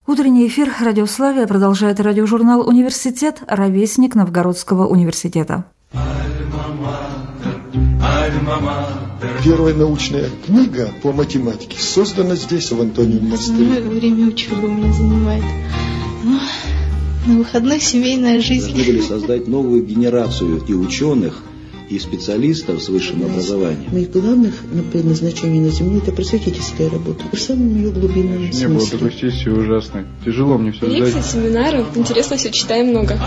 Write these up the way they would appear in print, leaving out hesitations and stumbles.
Утренний эфир «Радиославия» продолжает радиожурнал «Университет», ровесник Новгородского университета. Первая научная книга по математике создана здесь, в Антониевом монастыре. Время учебы меня занимает. На выходных семейная жизнь. Должны были создать новую генерацию и ученых, и специалистов с высшим образованием. Моих главных предназначений на Земле – это просветительская работа. В самом ее глубинном смысле. Не было такой сессии ужасной. Тяжело мне все сдать. Лекции, семинары. Интересно все, читаем много.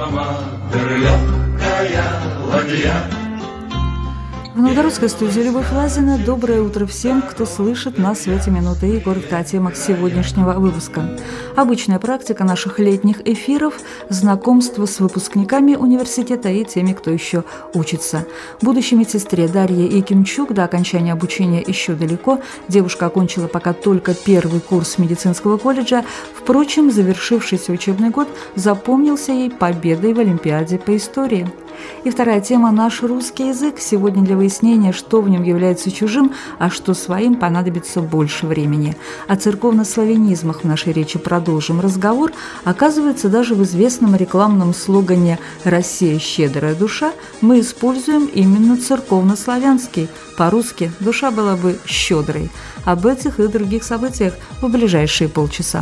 В новгородской студии Любовь Лазина. Доброе утро всем, кто слышит нас в эти минуты и коротко о темах сегодняшнего выпуска. Обычная практика наших летних эфиров – знакомство с выпускниками университета и теми, кто еще учится. Будущей медсестре Дарье Якимчук до окончания обучения еще далеко. Девушка окончила пока только первый курс медицинского колледжа. Впрочем, завершившийся учебный год запомнился ей победой в Олимпиаде по истории. И вторая тема – наш русский язык. Сегодня для выяснения, что в нем является чужим, а что своим, понадобится больше времени. О церковнославянизмах в нашей речи продолжим разговор. Оказывается, даже в известном рекламном слогане «Россия – щедрая душа» мы используем именно церковнославянский. По-русски душа была бы щедрой. Об этих и других событиях в ближайшие полчаса.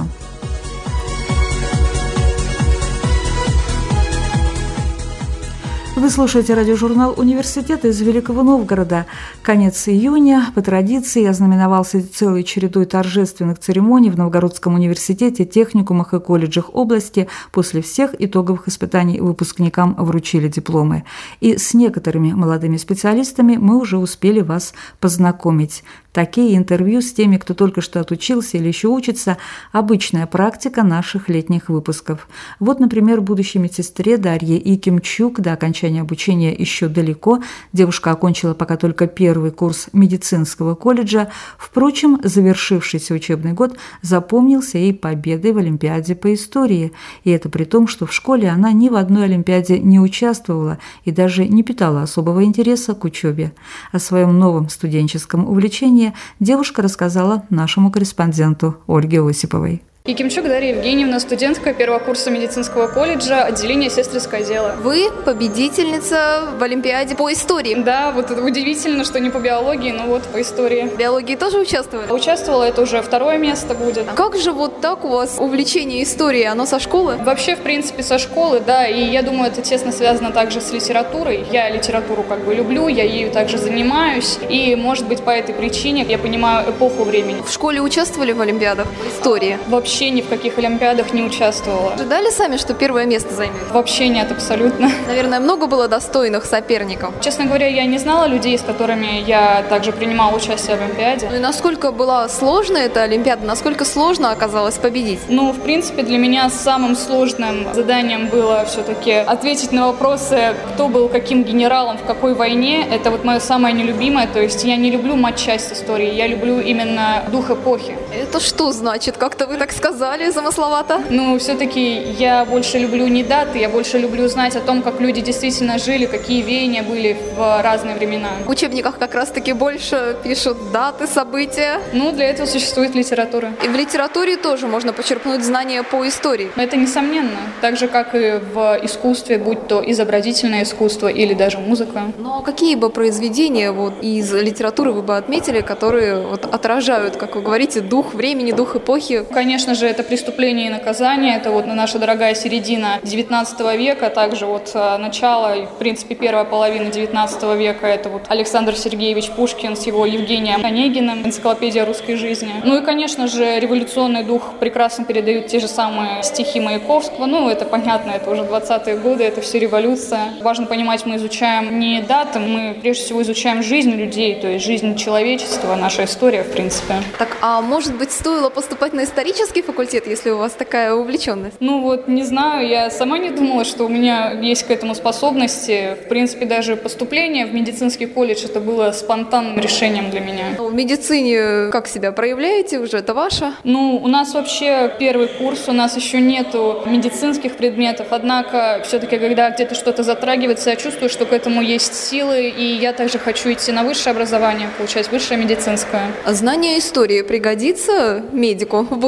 Вы слушаете радиожурнал «Университет» из Великого Новгорода. Конец июня по традиции ознаменовался целой чередой торжественных церемоний в Новгородском университете, техникумах и колледжах области. После всех итоговых испытаний выпускникам вручили дипломы. И с некоторыми молодыми специалистами мы уже успели вас познакомить. Такие интервью с теми, кто только что отучился или еще учится – обычная практика наших летних выпусков. Вот, например, будущей медсестре Дарье Якимчук до окончания обучения еще далеко. Девушка окончила пока только первый курс медицинского колледжа. Впрочем, завершившийся учебный год запомнился ей победой в Олимпиаде по истории. И это при том, что в школе она ни в одной Олимпиаде не участвовала и даже не питала особого интереса к учебе. О своем новом студенческом увлечении девушка рассказала нашему корреспонденту Ольге Осиповой. Якимчук Дарья Евгеньевна, студентка первого курса медицинского колледжа, отделение сестринское дело. Вы победительница в Олимпиаде по истории. Да, вот это удивительно, что не по биологии, но вот по истории. В биологии тоже участвовали? Участвовала, это уже второе место будет. А как же вот так у вас увлечение историей, оно со школы? Вообще, в принципе, со школы, да, и я думаю, это тесно связано также с литературой. Я литературу люблю, я ею также занимаюсь, и, может быть, по этой причине я понимаю эпоху времени. В школе участвовали в Олимпиадах по истории? Вообще ни в каких олимпиадах не участвовала. Ожидали сами, что первое место займете? Вообще нет, абсолютно. Наверное, много было достойных соперников? Честно говоря, я не знала людей, с которыми я также принимала участие в Олимпиаде. Ну и насколько была сложна эта Олимпиада, насколько сложно оказалось победить? Ну, в принципе, для меня самым сложным заданием было все-таки ответить на вопросы, кто был каким генералом в какой войне. Это вот мое самое нелюбимое, то есть я не люблю матчасть истории, я люблю именно дух эпохи. Это что значит? Как-то вы так сказали замысловато? Ну, все-таки я больше люблю не даты, я больше люблю знать о том, как люди действительно жили, какие веяния были в разные времена. В учебниках как раз-таки больше пишут даты, события. Ну, для этого существует литература. И в литературе тоже можно почерпнуть знания по истории. Это несомненно. Так же, как и в искусстве, будь то изобразительное искусство или даже музыка. Ну, а какие бы произведения из литературы вы бы отметили, которые отражают, как вы говорите, дух времени, дух эпохи? Конечно же, это «Преступление и наказание». Это наша дорогая середина XIX века, также начало и, в принципе, первая половина XIX века. Это Александр Сергеевич Пушкин с его Евгением Онегиным, энциклопедия русской жизни. Ну и, конечно же, революционный дух прекрасно передают те же самые стихи Маяковского. Ну, это понятно, это уже 20-е годы, это все революция. Важно понимать, мы изучаем не даты, мы прежде всего изучаем жизнь людей, то есть жизнь человечества, наша история, в принципе. Так, а может быть, стоило поступать на исторический факультет, если у вас такая увлеченность? Ну не знаю, я сама не думала, что у меня есть к этому способности. В принципе, даже поступление в медицинский колледж это было спонтанным решением для меня. В медицине как себя проявляете уже? Это ваше? Ну, у нас вообще первый курс, у нас еще нету медицинских предметов, однако все-таки, когда где-то что-то затрагивается, я чувствую, что к этому есть силы, и я также хочу идти на высшее образование, получать высшее медицинское. А знание истории пригодится медику в будущем?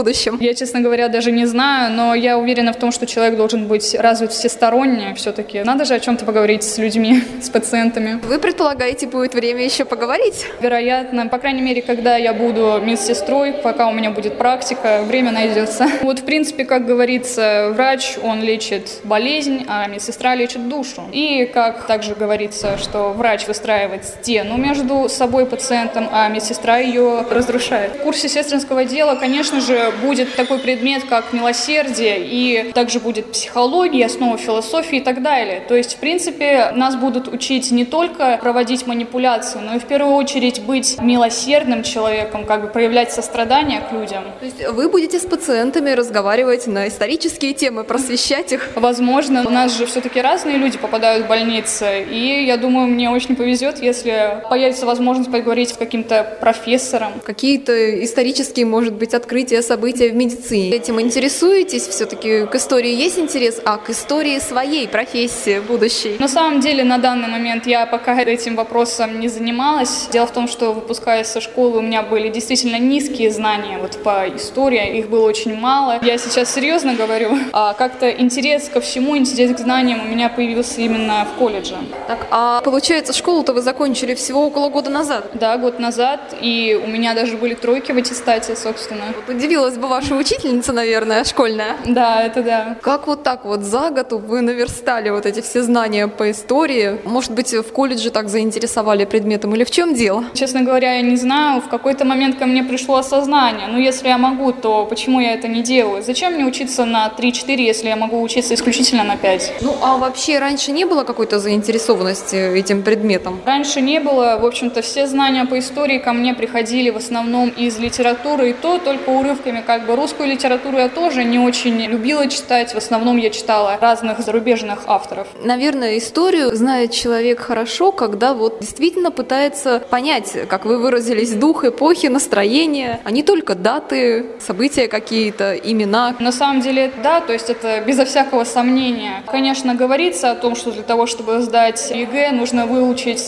Я, честно говоря, даже не знаю, но я уверена в том, что человек должен быть развит всесторонне все-таки. Надо же о чем-то поговорить с людьми, с пациентами. Вы предполагаете, будет время еще поговорить? Вероятно, по крайней мере, когда я буду медсестрой, пока у меня будет практика, время найдется. Вот, в принципе, как говорится, врач, он лечит болезнь, а медсестра лечит душу. И как также говорится, что врач выстраивает стену между собой и пациентом, а медсестра ее разрушает. В курсе сестринского дела, конечно же, будет такой предмет, как милосердие, и также будет психология, основа философии и так далее. То есть, в принципе, нас будут учить не только проводить манипуляции, но и в первую очередь быть милосердным человеком, как бы проявлять сострадание к людям. То есть вы будете с пациентами разговаривать на исторические темы, просвещать их? Возможно. У нас же все-таки разные люди попадают в больницы, и я думаю, мне очень повезет, если появится возможность поговорить с каким-то профессором. Какие-то исторические, может быть, открытия, события в медицине. Этим интересуетесь? Все-таки к истории есть интерес, а к истории своей профессии будущей? На самом деле, на данный момент я пока этим вопросом не занималась. Дело в том, что, выпускаясь со школы, у меня были действительно низкие знания вот по истории, их было очень мало. Я сейчас серьезно говорю, а как-то интерес ко всему, интерес к знаниям у меня появился именно в колледже. Так, а получается, школу-то вы закончили всего около года назад? Да, год назад, и у меня даже были тройки в аттестате, собственно. Вот удивилась бы ваша учительница, наверное, школьная. Да, это да. Как вот так вот за год вы наверстали вот эти все знания по истории? Может быть, в колледже так заинтересовали предметом, или в чем дело? Честно говоря, я не знаю. В какой-то момент ко мне пришло осознание. Ну, если я могу, то почему я это не делаю? Зачем мне учиться на 3-4, если я могу учиться исключительно на 5? Ну, а вообще раньше не было какой-то заинтересованности этим предметом? Раньше не было. В общем-то, все знания по истории ко мне приходили в основном из литературы, и то только урывками. Как бы русскую литературу я тоже не очень любила читать. В основном я читала разных зарубежных авторов. Наверное, историю знает человек хорошо, когда вот действительно пытается понять, как вы выразились, дух эпохи, настроение, а не только даты, события какие-то, имена. На самом деле, да, то есть это безо всякого сомнения. Конечно, говорится о том, что для того, чтобы сдать ЕГЭ, нужно выучить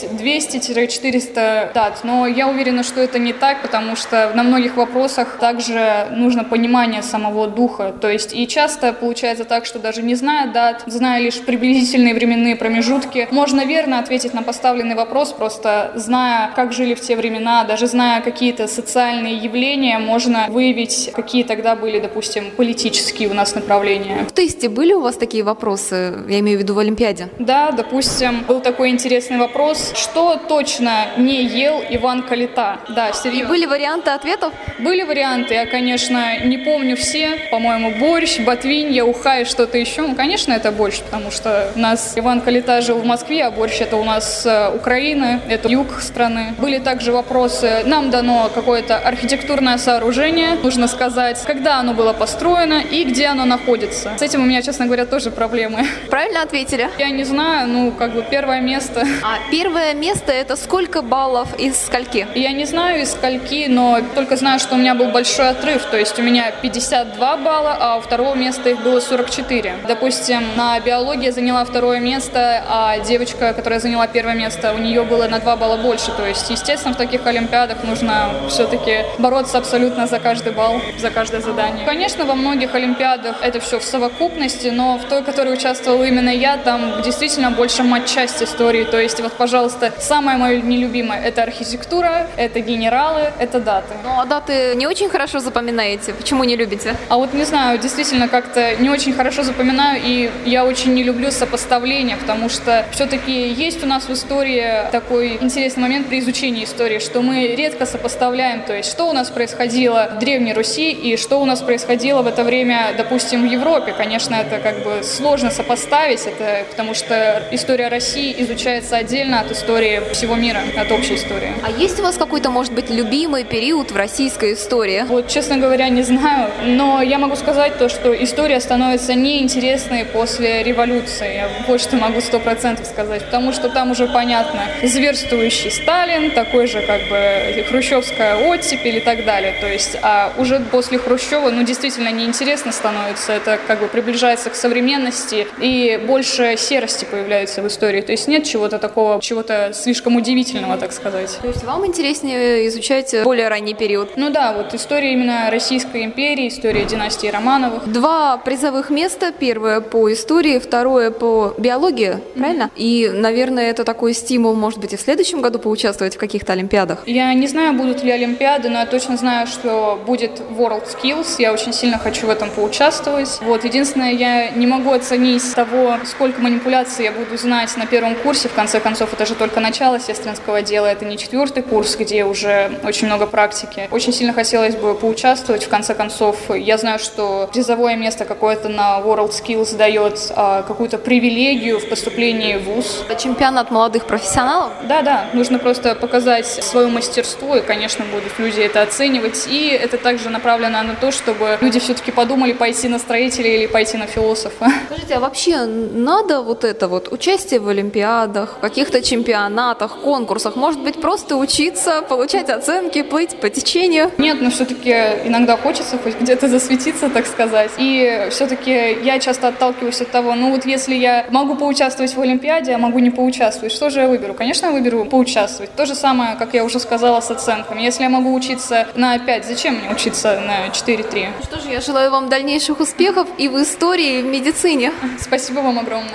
200-400 дат, но я уверена, что это не так, потому что на многих вопросах также нужно понимание самого духа. То есть и часто получается так, что даже не зная дат, зная лишь приблизительные временные промежутки, можно верно ответить на поставленный вопрос, просто зная, как жили в те времена, даже зная какие-то социальные явления, можно выявить, какие тогда были, допустим, политические у нас направления. В тесте были у вас такие вопросы? Я имею в виду в Олимпиаде. Да, допустим, был такой интересный вопрос, что точно не ел Иван Калита? Да, серьезно. И были варианты ответов? Были варианты, я, конечно, не помню все. По-моему, борщ, ботвинья, уха и что-то еще. Ну, конечно, это борщ, потому что у нас Иван Калита жил в Москве, а борщ это у нас Украина, это юг страны. Были также вопросы, нам дано какое-то архитектурное сооружение, нужно сказать, когда оно было построено и где оно находится. С этим у меня, честно говоря, тоже проблемы. Правильно ответили? Я не знаю, ну, как бы первое место. А первое место это сколько баллов из скольки? Я не знаю из скольки, но только знаю, что у меня был большой отрыв, то есть у меня 52 балла, а у второго места их было 44. Допустим, на биологии я заняла второе место, а девочка, которая заняла первое место, у нее было на 2 балла больше. То есть, естественно, в таких олимпиадах нужно все-таки бороться абсолютно за каждый балл, за каждое задание. Конечно, во многих олимпиадах это все в совокупности, но в той, в которой участвовала именно я, там действительно больше матчасть истории. То есть, вот, пожалуйста, самое мое нелюбимое — это архитектура, это генералы, это даты. Ну, а даты не очень хорошо запоминаете? Почему не любите? А вот не знаю, действительно как-то не очень хорошо запоминаю, и я очень не люблю сопоставления, потому что все-таки есть у нас в истории такой интересный момент при изучении истории, что мы редко сопоставляем, то есть что у нас происходило в Древней Руси и что у нас происходило в это время, допустим, в Европе. Конечно, это как бы сложно сопоставить, это потому что история России изучается отдельно от истории всего мира, от общей истории. А есть у вас какой-то, может быть, любимый период в российской истории? Вот, честно говоря, не знаю, но я могу сказать то, что история становится неинтересной после революции. Я вот что могу 100% сказать, потому что там уже понятно, зверствующий Сталин, такой же как бы хрущевская оттепель и так далее. То есть, а уже после Хрущева, ну, действительно неинтересно становится, это как бы приближается к современности и больше серости появляется в истории. То есть нет чего-то такого, чего-то слишком удивительного, так сказать. То есть вам интереснее изучать более ранний период? Ну да, вот история именно российской Российской империи, история династии Романовых. 2 призовых места. Первое по истории, второе по биологии, правильно? И, наверное, это такой стимул, может быть, и в следующем году поучаствовать в каких-то олимпиадах. Я не знаю, будут ли олимпиады, но я точно знаю, что будет World Skills. Я очень сильно хочу в этом поучаствовать. Вот. Единственное, я не могу оценить того, сколько манипуляций я буду знать на первом курсе. В конце концов, это же только начало сестринского дела, это не 4-й курс, где уже очень много практики. Очень сильно хотелось бы поучаствовать. В конце концов, я знаю, что призовое место какое-то на World Skills дает какую-то привилегию в поступлении в вуз. Чемпионат молодых профессионалов? Да, нужно просто показать свое мастерство, и, конечно, будут люди это оценивать. И это также направлено на то, чтобы люди все-таки подумали, пойти на строителя или пойти на философа. Скажите, а вообще надо вот это вот участие в олимпиадах, каких-то чемпионатах, конкурсах? Может быть, просто учиться, получать оценки, плыть по течению? Нет, но все-таки иногда хочется хоть где-то засветиться, так сказать. И все-таки я часто отталкиваюсь от того, если я могу поучаствовать в олимпиаде, а могу не поучаствовать, что же я выберу? Конечно, я выберу поучаствовать. То же самое, как я уже сказала, с оценками. Если я могу учиться на 5, зачем мне учиться на 4-3? Что же, я желаю вам дальнейших успехов и в истории, и в медицине. Спасибо вам огромное.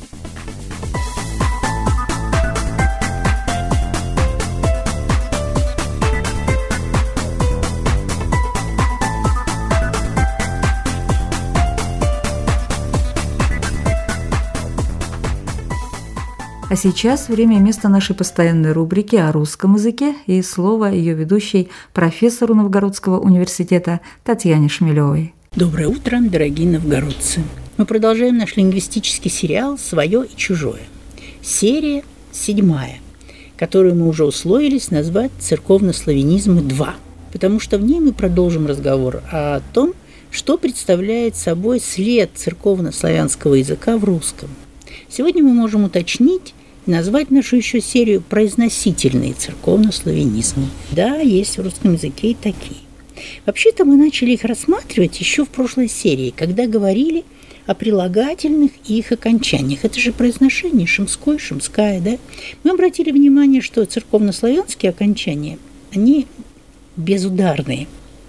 А сейчас время и место нашей постоянной рубрики о русском языке и слово ее ведущей, профессору Новгородского университета Татьяне Шмелевой. Доброе утро, дорогие новгородцы. Мы продолжаем наш лингвистический сериал «Свое и чужое». Серия 7, которую мы уже условились назвать «Церковнославянизмы 2», потому что в ней мы продолжим разговор о том, что представляет собой след церковнославянского языка в русском. Сегодня мы можем уточнить и назвать нашу еще серию «Произносительные церковнославянизмы». Да, есть в русском языке и такие. Вообще-то мы начали их рассматривать еще в прошлой серии, когда говорили о прилагательных и их окончаниях. Это же произношение шемской, шемская, да? Мы обратили внимание, что церковнославянские окончания, они безударные,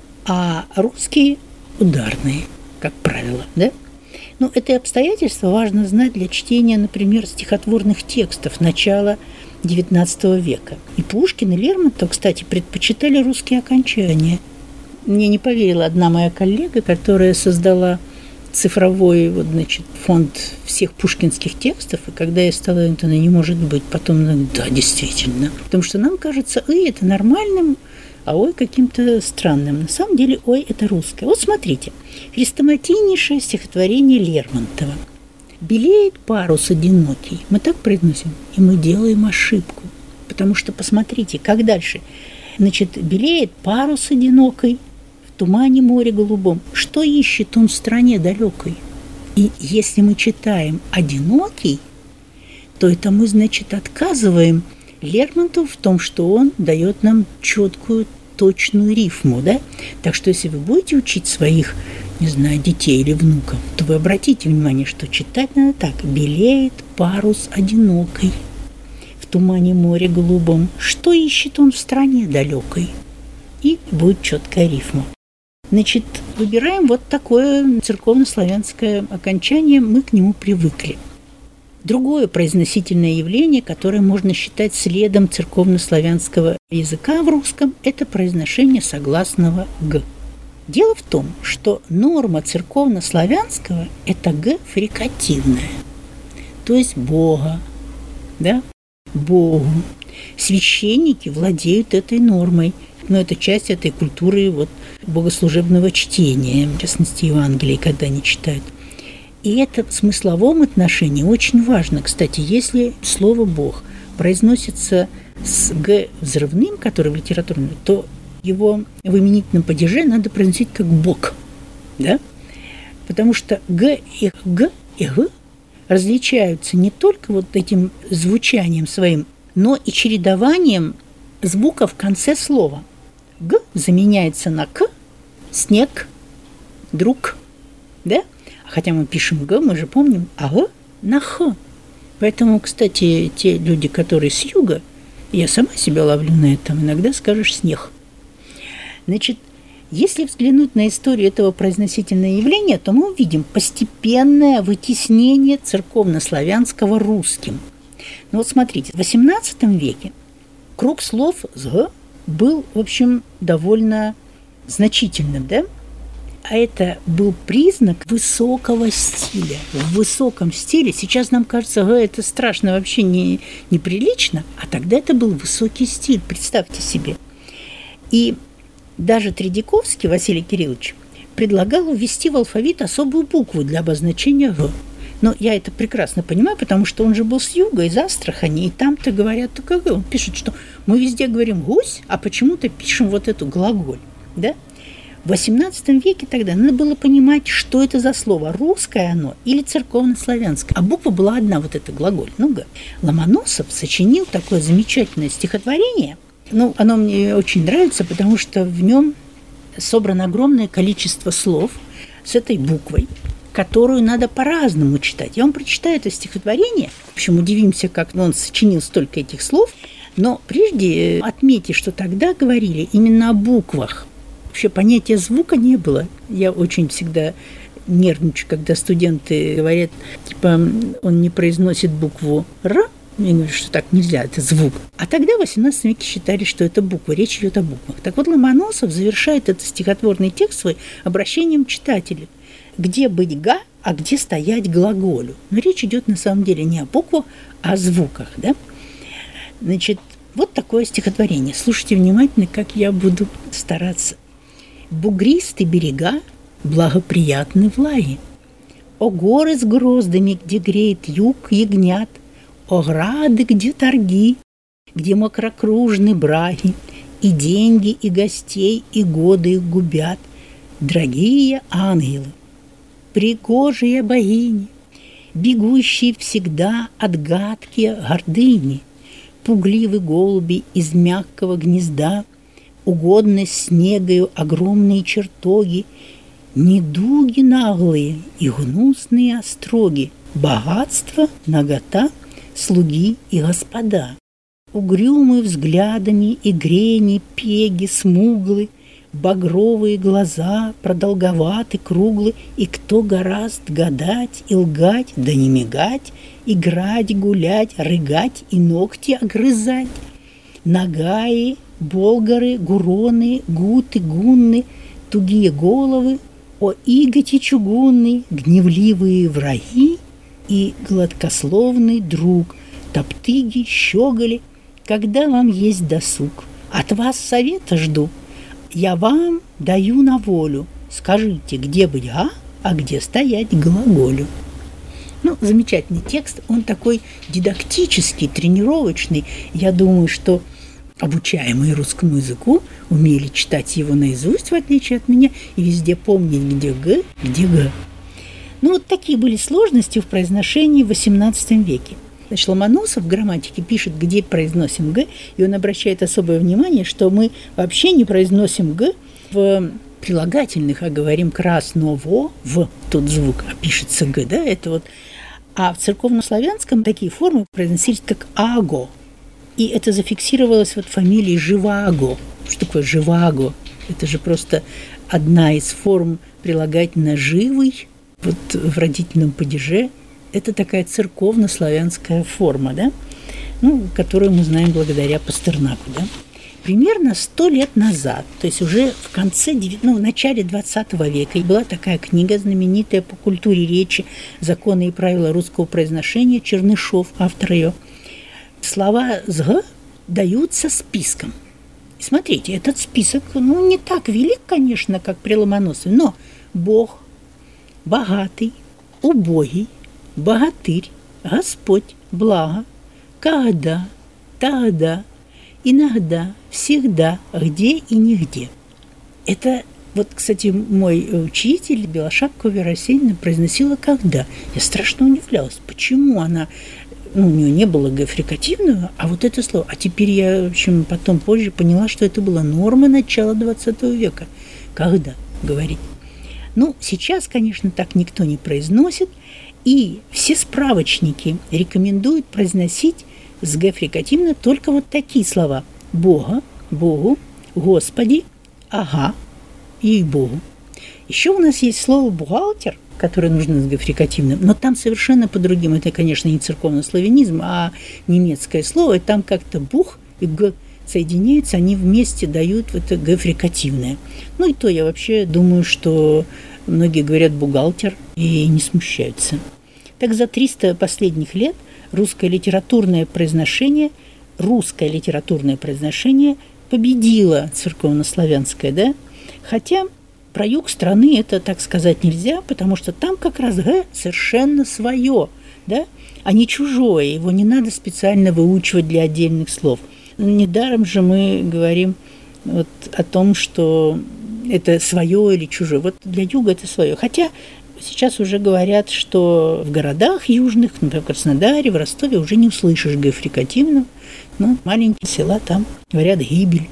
а русские ударные, как правило, да? Это обстоятельство важно знать для чтения, например, стихотворных текстов начала XIX века. И Пушкин, и Лермонтов, кстати, предпочитали русские окончания. Мне не поверила одна моя коллега, которая создала цифровой фонд всех пушкинских текстов, и когда я стала говорить, она не может быть, потом, да, действительно. Потому что нам кажется, это нормальным, а ой каким-то странным. На самом деле, ой, это русское. Вот смотрите, хрестоматийнейшее стихотворение Лермонтова. «Белеет парус одинокий». Мы так произносим, и мы делаем ошибку. Потому что, посмотрите, как дальше. Белеет парус одинокий в тумане море голубом. Что ищет он в стране далекой? И если мы читаем «одинокий», то это мы, отказываем Лермонтову в том, что он дает нам четкую, точную рифму, да? Так что, если вы будете учить своих, детей или внуков, то вы обратите внимание, что читать надо так. «Белеет парус одинокий в тумане море голубом. Что ищет он в стране далекой?» И будет четкая рифма. Выбираем вот такое церковнославянское окончание, мы к нему привыкли. Другое произносительное явление, которое можно считать следом церковнославянского языка в русском, это произношение согласного «г». Дело в том, что норма церковнославянского – это «г» фрикативная, то есть Бога, да, Богу. Священники владеют этой нормой, но это часть этой культуры богослужебного чтения, в частности, Евангелия, когда они читают. И это в смысловом отношении очень важно. Кстати, если слово «Бог» произносится с «г» взрывным, который в литературном, то его в именительном падеже надо произносить как «бог». Да? Потому что «г» и «г» и «г» различаются не только этим звучанием своим, но и чередованием звука в конце слова. «Г» заменяется на «к», «снег», «друг». Да? Хотя мы пишем «г», мы же помним, а «г» на «х». Поэтому, кстати, те люди, которые с юга, я сама себя ловлю на этом, иногда скажешь «снег». Если взглянуть на историю этого произносительного явления, то мы увидим постепенное вытеснение церковнославянского русским. Ну вот смотрите, в XVIII веке круг слов с «г» был, в общем, довольно значительным, да? А это был признак высокого стиля. В высоком стиле, сейчас нам кажется, «г» это страшно, вообще неприлично, а тогда это был высокий стиль, представьте себе. И даже Тредяковский Василий Кириллович предлагал ввести в алфавит особую букву для обозначения «г». Но я это прекрасно понимаю, потому что он же был с юга, из Астрахани, и там-то говорят только «г». Он пишет, что мы везде говорим «гусь», а почему-то пишем вот эту глаголь, да? В XVIII веке тогда надо было понимать, что это за слово, русское оно или церковнославянское. А буква была одна, вот эта глаголь, ну «г». Ломоносов сочинил такое замечательное стихотворение. Ну, оно мне очень нравится, потому что в нем собрано огромное количество слов с этой буквой, которую надо по-разному читать. Я вам прочитаю это стихотворение. В общем, удивимся, как он сочинил столько этих слов. Но прежде отметьте, что тогда говорили именно о буквах. Вообще понятия звука не было. Я очень всегда нервничаю, когда студенты говорят, типа, он не произносит букву «р». Я говорю, что так нельзя, это звук. А тогда в XVIII веке считали, что это буква, речь идет о буквах. Так вот, Ломоносов завершает этот стихотворный текст свой обращением к читателю. Где быть «га», а где стоять глаголю. Но речь идет на самом деле не о буквах, а о звуках. Да? Значит, вот такое стихотворение. Слушайте внимательно, как я буду стараться. «Бугристые берега благоприятны влаги. О горы с гроздами, где греет юг ягнят, о грады, где торги, где мокрокружны браги, и деньги, и гостей, и годы их губят, дорогие ангелы, пригожие богини, бегущие всегда от гадкие гордыни, пугливы голуби из мягкого гнезда, угодны снегою огромные чертоги, недуги наглые и гнусные остроги, богатство, нагота, слуги и господа, угрюмые взглядами и грени пеги смуглы, багровые глаза, продолговаты, круглы, и кто гораст гадать и лгать, да не мигать, играть, гулять, рыгать и ногти огрызать, нагаи, болгары, гуроны, гуты, гунны, тугие головы, о иготи чугунный, гневливые враги, и гладкословный друг, топтыги, щеголи, когда вам есть досуг. От вас совета жду, я вам даю на волю. Скажите, где быть «га», а где стоять глаголю. Ну, замечательный текст, он такой дидактический, тренировочный. Я думаю, что обучаемые русскому языку умели читать его наизусть, в отличие от меня, и везде помнить, где «г», где «г». Ну, вот такие были сложности в произношении в XVIII веке. Значит, Ломоносов в грамматике пишет, где произносим «г», и он обращает особое внимание, что мы вообще не произносим «г» в прилагательных, а говорим «красново», в тот звук, а пишется «г», да, это вот. А в церковнославянском такие формы произносились как «аго», и это зафиксировалось вот фамилией Живаго. Что такое Живаго? Это же просто одна из форм прилагательно «живый», вот в родительном падеже. Это такая церковно-славянская форма, да? Ну, которую мы знаем благодаря Пастернаку, да? Примерно 100 лет назад, то есть уже в конце, в начале 20 века, была такая книга знаменитая по культуре речи «Законы и правила русского произношения», Чернышов, автор ее. Слова с «г» даются списком. И смотрите, этот список, не так велик, конечно, как при Ломоносове, но Бог, богатый, убогий, богатырь, Господь, благо, когда, тогда, иногда, всегда, где и нигде. Это, вот, кстати, мой учитель Белошапкова Вера Арсеньевна произносила «когда». Я страшно удивлялась, почему она, у нее не было «г» фрикативного, а вот это слово. А теперь я, в общем, потом позже поняла, что это была норма начала 20 века. «Когда» говорить. Сейчас, конечно, так никто не произносит, и все справочники рекомендуют произносить с «г» фрикативно только вот такие слова: Бога, Богу, Господи, ага, ей-богу. Еще у нас есть слово «бухгалтер», которое нужно с гофрикативным, но там совершенно по-другим. Это, конечно, не церковнославянизм, а немецкое слово. И там как-то «бух» и «г» соединяются, они вместе дают это гофрикативное. Ну и то я вообще думаю, что многие говорят «бухгалтер» и не смущаются. Так за 300 последних лет русское литературное произношение победило церковнославянское, да? Хотя про юг страны это так сказать нельзя, потому что там как раз «г» совершенно свое, да? А не чужое, его не надо специально выучивать для отдельных слов. Недаром же мы говорим вот о том, что это свое или чужое. Вот для юга это свое. Хотя сейчас уже говорят, что в городах южных, например, в Краснодаре, в Ростове уже не услышишь гофрикативного, но маленькие села там говорят «гибель».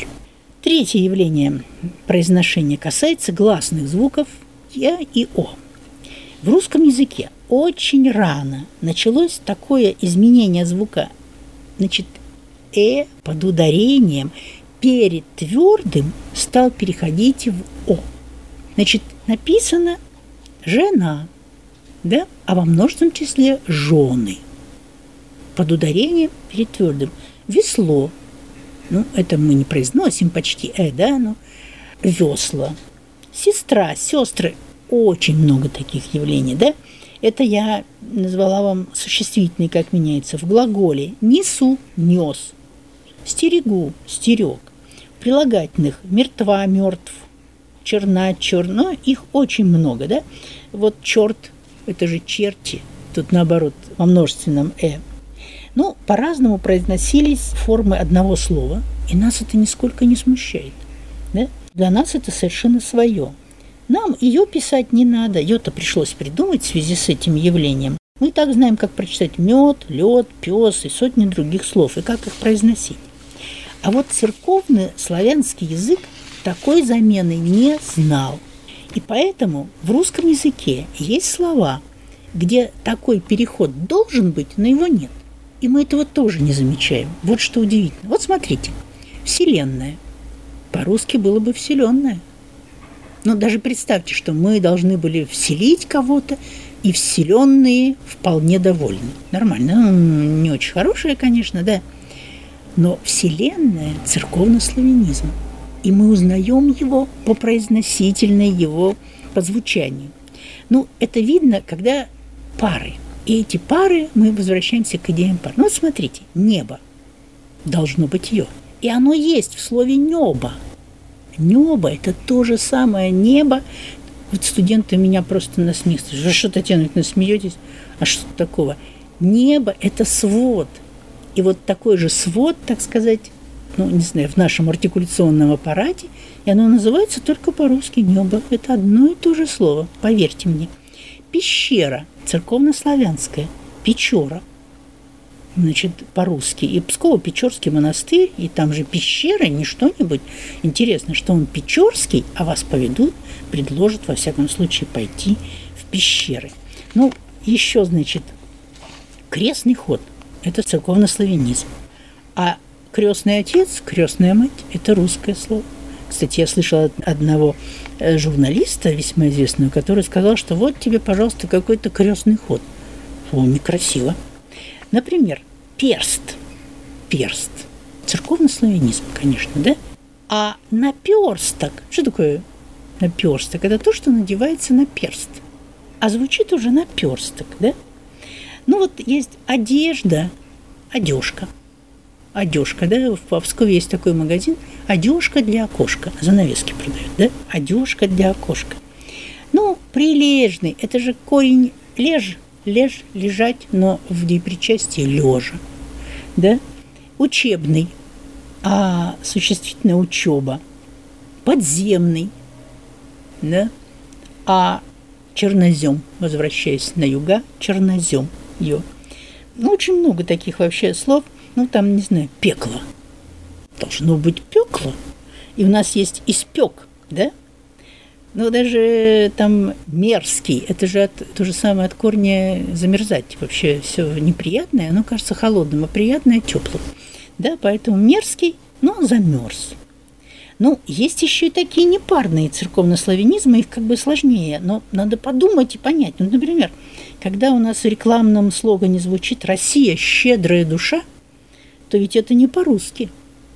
Третье явление произношения касается гласных звуков «я» и «о». В русском языке очень рано началось такое изменение звука. Значит, «э» под ударением перед твердым стал переходить в «о». Значит, написано «жена», да? А во множественном числе «жены». Под ударением перед твердым. «Весло». Ну, это мы не произносим почти да, но весла. Сестра, сестры, очень много таких явлений, да. Это я назвала вам существительные, как меняется. В глаголе несу, нес, стерегу, стерег. В прилагательных мертва, мертв, черна, черно, их очень много, да. Вот черт, это же черти, тут наоборот во множественном Ну, по-разному произносились формы одного слова, и нас это нисколько не смущает. Да? Для нас это совершенно свое. Нам ее писать не надо, ее-то пришлось придумать в связи с этим явлением. Мы и так знаем, как прочитать мед, лед, пес и сотни других слов, и как их произносить. А вот церковный славянский язык такой замены не знал. И поэтому в русском языке есть слова, где такой переход должен быть, но его нет. И мы этого тоже не замечаем. Вот что удивительно. Вот смотрите. Вселенная. По-русски было бы вселенная. Но даже представьте, что мы должны были вселить кого-то, и вселенные вполне довольны. Нормально. Ну, не очень хорошее, конечно, да. Но вселенная – церковнославянизм. И мы узнаем его по произносительной, его по звучанию. Ну, это видно, когда пары. И эти пары, мы возвращаемся к идеям пар. Ну, вот смотрите, небо должно быть «ё». И оно есть в слове «нёбо». Небо – это то же самое небо. Вот студенты меня просто насмеются. Вы что, Татьяна, насмеетесь? А что такого? Небо – это свод. И вот такой же свод, так сказать, ну, не знаю, в нашем артикуляционном аппарате, и оно называется только по-русски «небо». Это одно и то же слово, поверьте мне. Пещера – церковнославянская, Печора, значит, по-русски. И Псково-Печорский монастырь, и там же пещера, не что-нибудь. Интересно, что он печорский, а вас поведут, предложат, во всяком случае, пойти в пещеры. Ну, еще, значит, крестный ход – это церковнославянизм. А крестный отец, крестная мать – это русское слово. Кстати, я слышала от одного журналиста, весьма известного, который сказал, что вот тебе, пожалуйста, какой-то крестный ход. О, некрасиво. Например, перст. Перст. Церковнославянизм, конечно, да? А наперсток. Что такое наперсток? Это то, что надевается на перст. А звучит уже наперсток, да? Ну вот есть одежда, одежка. Одежка, да, в Пскове есть такой магазин, одежка для окошка, занавески продают, да, одежка для окошка. Ну, прилежный, это же корень лежать, но в депричастии лежа, да, учебный, а существительное учеба, подземный, да, а чернозем, возвращаясь на юга, чернозем, ее. Ну, очень много таких вообще слов. Ну, там, не знаю, пекло. Должно быть пекло. И у нас есть испек, да? Но даже там мерзкий, это же то же самое от корня замерзать. Вообще все неприятное, оно кажется холодным, а приятное теплым. Да, поэтому мерзкий, но замерз. Ну, есть еще и такие непарные церковнославянизмы, их как бы сложнее, но надо подумать и понять. Ну, например, когда у нас в рекламном слогане звучит «Россия – щедрая душа», то ведь это не по-русски.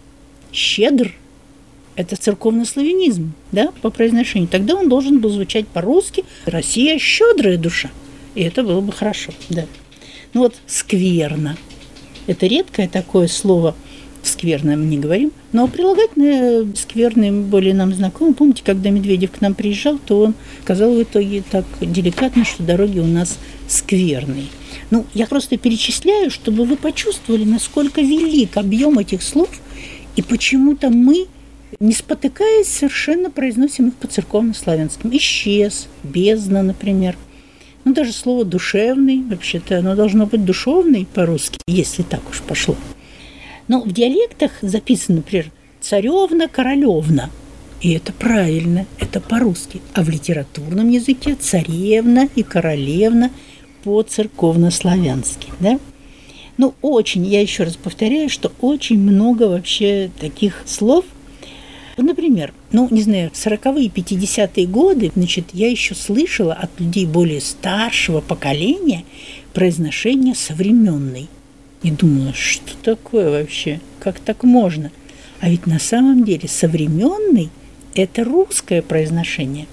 «Щедр» – это церковнославянизм, да, по произношению. Тогда он должен был звучать по-русски «Россия – щедрая душа». И это было бы хорошо, да. Ну вот «скверно» – это редкое такое слово. Скверно мы не говорим, но прилагательное скверное более нам знакомо. Помните, когда Медведев к нам приезжал, то он сказал в итоге так деликатно, что дороги у нас скверные. Ну, я просто перечисляю, чтобы вы почувствовали, насколько велик объем этих слов, и почему-то мы, не спотыкаясь, совершенно произносим их по-церковнославянскому. Исчез, бездна, например. Ну, даже слово «душевный», вообще-то, оно должно быть «душевный» по-русски, если так уж пошло. Но в диалектах записано, например, «царевна», «королевна». И это правильно, это по-русски. А в литературном языке «царевна» и «королевна» по-церковнославянски, да? Ну, очень, я еще раз повторяю, что очень много вообще таких слов. Например, ну, не знаю, в 40-е, 50-е годы, значит, я еще слышала от людей более старшего поколения произношение «современный». И думала, что такое вообще? Как так можно? А ведь на самом деле современный – это русское произношение.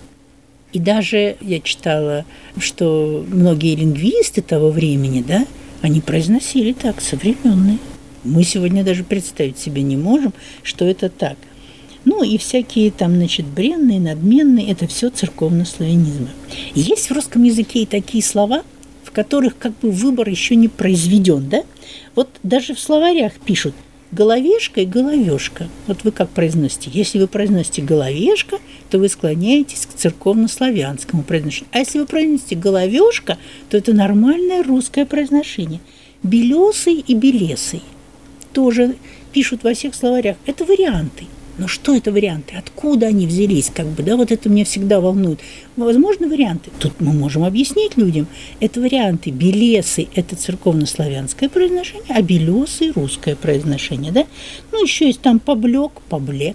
И даже я читала, что многие лингвисты того времени, да, они произносили так, современный. Мы сегодня даже представить себе не можем, что это так. Ну и всякие там, значит, бренные, надменные – это все церковнославянизмы. Есть в русском языке и такие слова, в которых как бы выбор еще не произведен, да? Вот даже в словарях пишут «головешка» и «головешка». Вот вы как произносите? Если вы произносите «головешка», то вы склоняетесь к церковнославянскому произношению. А если вы произносите «головешка», то это нормальное русское произношение. «Белесый» и «белесый» тоже пишут во всех словарях. Это варианты. Но что это варианты? Откуда они взялись? Как бы, да, вот это меня всегда волнует. Возможно, варианты. Тут мы можем объяснить людям. Это варианты. Белесый – это церковнославянское произношение, а белесый – русское произношение, да? Ну, еще есть там поблек, поблек,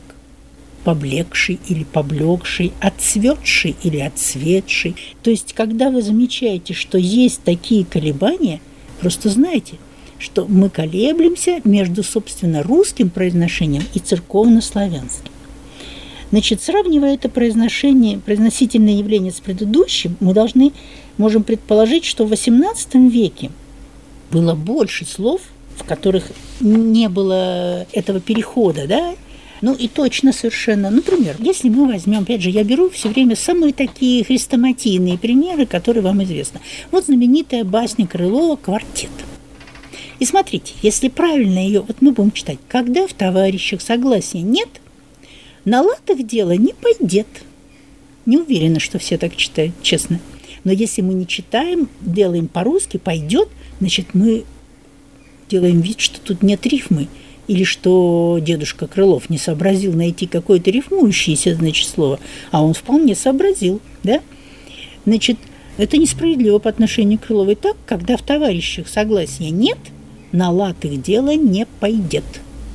поблекший или поблекший, отцветший или отцветший. То есть, когда вы замечаете, что есть такие колебания, просто знайте, что мы колеблемся между, собственно, русским произношением и церковнославянским. Значит, сравнивая это произношение, произносительное явление с предыдущим, мы можем предположить, что в XVIII веке было больше слов, в которых не было этого перехода, да? Ну и точно совершенно. Например, если мы возьмем, опять же, я беру все время самые такие хрестоматийные примеры, которые вам известны. Вот знаменитая басня Крылова «Квартет». И смотрите, если правильно ее, вот мы будем читать, когда в товарищах согласия нет, на латах дело не пойдет. Не уверена, что все так читают, честно. Но если мы не читаем, делаем по-русски, пойдет, значит, мы делаем вид, что тут нет рифмы. Или что дедушка Крылов не сообразил найти какое-то рифмующееся, значит, слово, а он вполне сообразил, да? Значит, это несправедливо по отношению к Крыловой. Так, когда в товарищах согласия нет, на лад их дело не пойдет.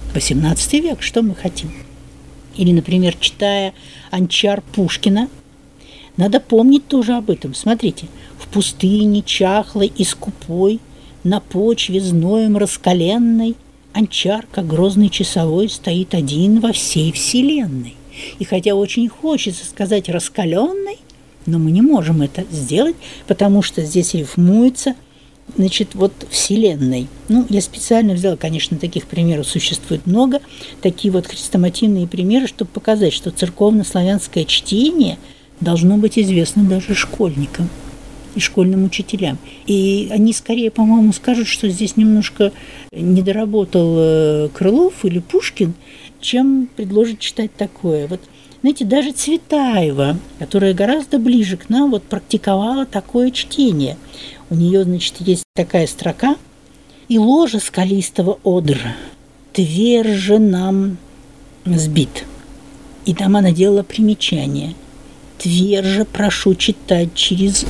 18 век, что мы хотим? Или, например, читая «Анчар» Пушкина, надо помнить тоже об этом. Смотрите, в пустыне чахлой и скупой, на почве зноем раскаленной, Анчар, как грозный часовой, стоит один во всей вселенной. И хотя очень хочется сказать «раскаленной», но мы не можем это сделать, потому что здесь рифмуется, значит, вот вселенной. Ну, я специально взяла, конечно, таких примеров существует много, такие вот хрестоматийные примеры, чтобы показать, что церковнославянское чтение должно быть известно даже школьникам и школьным учителям. И они скорее, по-моему, скажут, что здесь немножко недоработал Крылов или Пушкин, чем предложат читать такое. Вот, знаете, даже Цветаева, которая гораздо ближе к нам, вот практиковала такое чтение. У нее, значит, есть такая строка: «И ложе скалистого одра тверже нам сбит». И там она делала примечание: «Тверже прошу читать через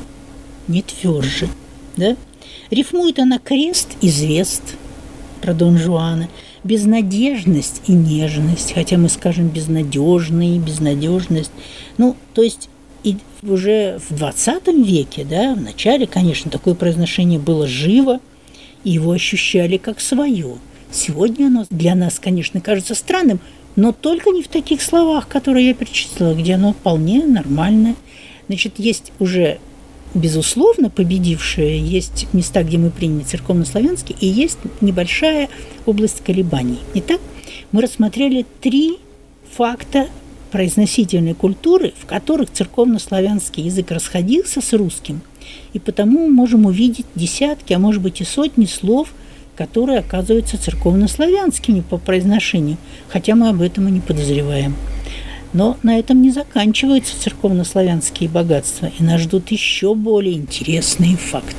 не тверже». Да? Рифмует она крест и звезд про Дон Жуана, безнадежность и нежность, хотя мы скажем безнадежный, безнадежность. То есть и уже в 20 веке, да, в начале, конечно, такое произношение было живо, и его ощущали как свое. Сегодня оно для нас, конечно, кажется странным, но только не в таких словах, которые я перечислила, где оно вполне нормальное. Значит, есть уже, безусловно, победившие, есть места, где мы приняли церковнославянский, и есть небольшая область колебаний. Итак, мы рассмотрели 3 факта произносительной культуры, в которых церковнославянский язык расходился с русским, и потому мы можем увидеть десятки, а может быть и сотни слов, которые оказываются церковнославянскими по произношению, хотя мы об этом и не подозреваем. Но на этом не заканчиваются церковнославянские богатства, и нас ждут еще более интересные факты.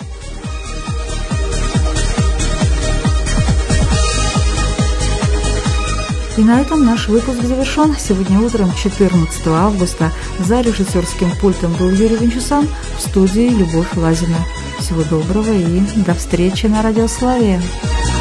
И на этом наш выпуск завершен. Сегодня утром, 14 августа, за режиссерским пультом был Юрий Венчусан, в студии Любовь Лазина. Всего доброго и до встречи на Радиославии.